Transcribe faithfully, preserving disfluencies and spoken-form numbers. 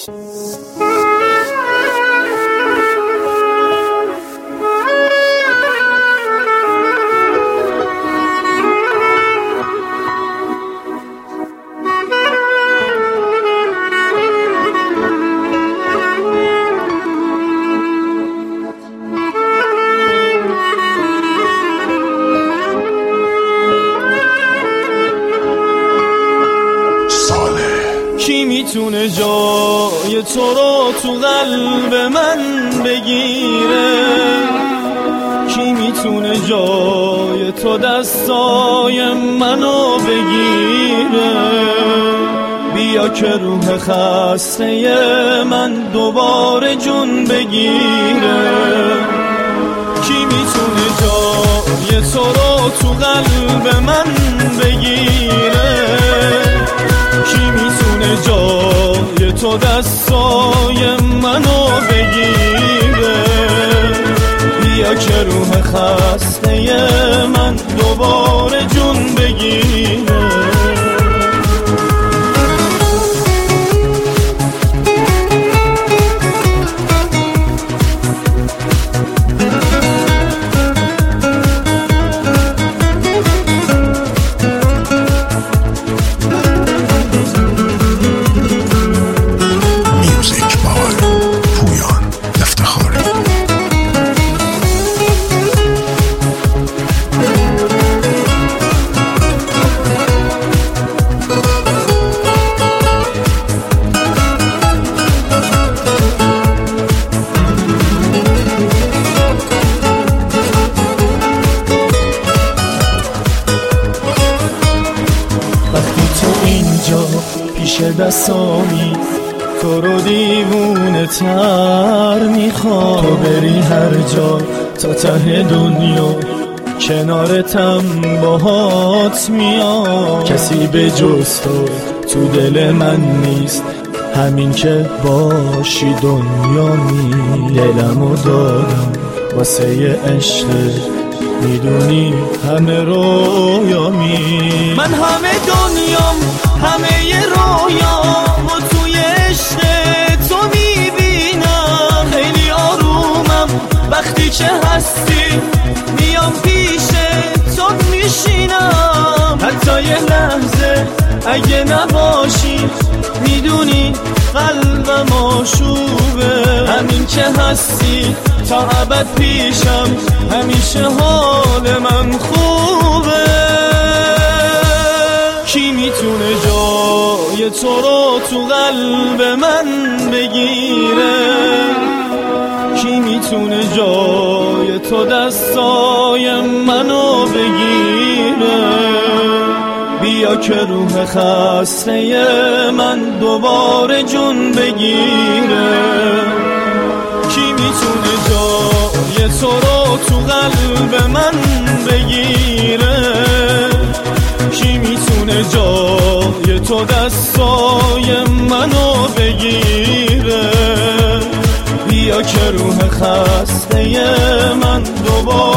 کی میتونه جای تو رو تو قلب من بگیره؟ کی میتونه جای تو دستای منو بگیره؟ بیا که روح خسته من دوباره جون بگیره. کی میتونه جای تو رو تو قلب من بگیره؟ کی میتونه جای تو دستای منو بگیره؟ بیا که روح خسته من دوباره جون بگیره. پیش دستامی تو رو دیوونه تر میخوام، تو بری هر جا تا ته دنیا کنارتم باهات میام. کسی به جز تو تو دل من نیست، همین که باشی دنیا می. دلمو دادم واسه عشق، میدونی همه رویامی. من همه دنیام همه رویام و توی عشق تو میبینم. خیلی آرومم وقتی که هستی، میام پیش تو میشینم. حتی یه لحظه اگه نباشی، میدونی قلبم آشوبه. همین که هستی تا ابد پیشم، همیشه حال من خوبه. کی میتونه جای تو رو تو قلب من بگیره؟ کی میتونه جای تو دستای منو بگیره؟ بیا که روح خسته من دوباره جون بگیره. کی میتونه جای تو رو تو قلب من بگیره؟ کی میتونه جای تو دستای منو بگیره؟ بیا که روح خسته من دوباره